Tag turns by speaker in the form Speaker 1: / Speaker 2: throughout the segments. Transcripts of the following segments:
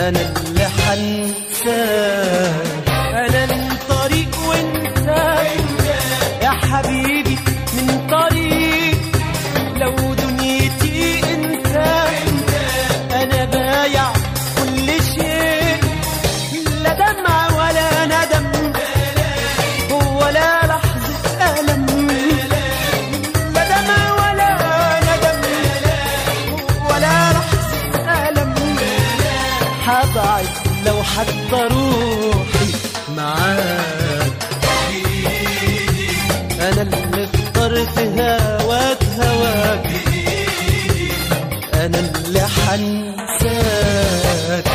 Speaker 1: انا اللي حنساك. انا من طريق وانت يا حبيبي من طريق، لو دنيتي انت انا بايع كل شيء، لا دمع ولا ندم ولا لحظة ألم، لا دمع ولا ندم ولا لحظة ألم. حبعد لو حتى روحي معاك، أنا اللي اخترت هواك هواك، أنا اللي حنساك.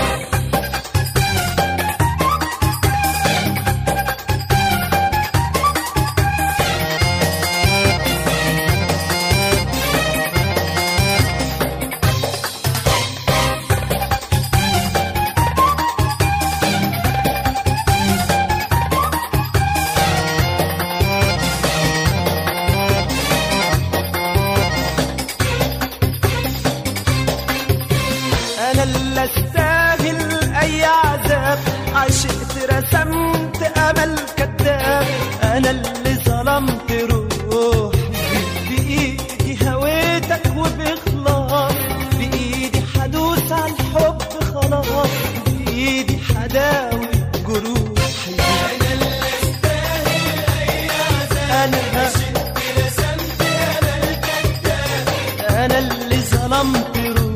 Speaker 1: أنا اللي أستاهل أي عذاب، عشقت رسمت أمل كذاب، أنا اللي ظلمت روحي بإيدي هويتك وبإخلاص، بإيدي حدوس على الحب خلاص، بإيدي حداوي جروحي. أنا اللي أستاهل أي عذاب، عشقت رسمت أمل كذاب، أنا اللي ظلمت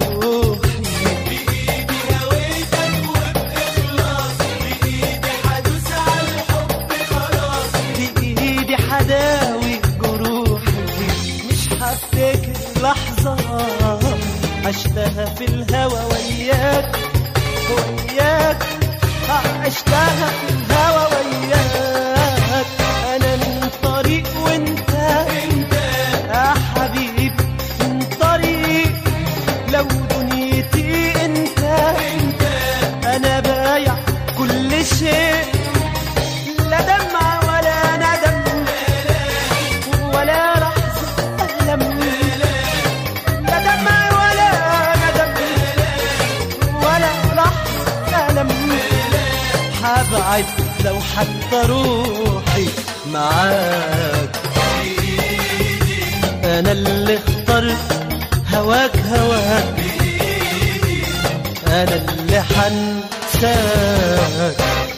Speaker 1: حداوي جروحي. مش هفتكر لحظة عشتها في الهوى وياك وياك، عشتها في الهوى وياك. أنا من طريق وانت يا حبيبي من طريق، لو دنيتي انت أنا بايع كل شيء، لا دمع ولا ندم ولا لحظة ألم، لا دمع ولا ندم ولا لحظة ألم. حبعد لو حتى روحي معاك، أنا اللي اخترت هواك هواك، أنا اللي حنساك.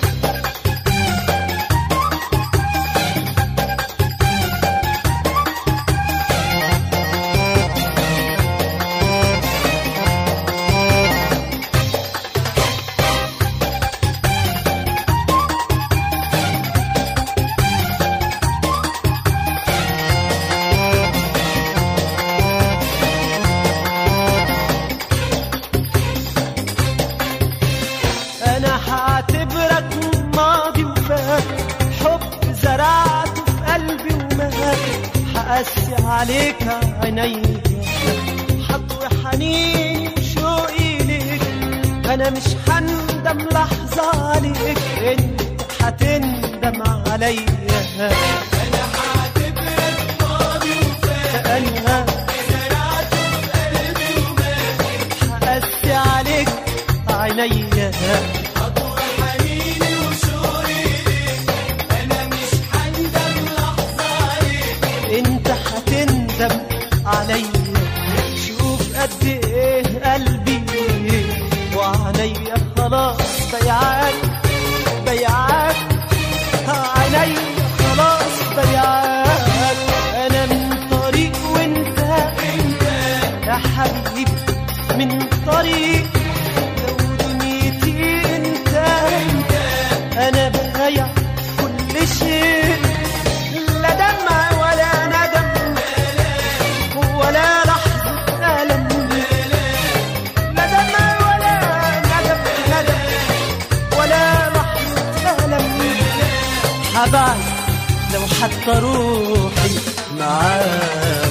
Speaker 1: أنا هعتبرك ماضي وفات، حب زرعته في قلبي ومات، هقسي عليك عينيا حطوي حنيني وشوقي ليك، أنا مش هندم لحظة عليك، أنت هتندم عليا. أنا هعتبرك ماضي وفات، أنا زرعته في قلبي ومات، هقسي عليك عينيا حطوي حنيني وشوقي ليك، أنا مش هندم لحظة عليك، أنت هتندم عليا. شوف قد إيه قلبي وعينيا خلاص بيعاك بيعاك، عينيا خلاص بيعاك. أنا من طريق وأنت يا حبيبي من طريق، أنا بايع كل شيء، لا دمع ولا ندم ولا لحظة ألم، لا دمع ولا ندم ولا لحظة ألم. حبعد لو حتى روحي معاك.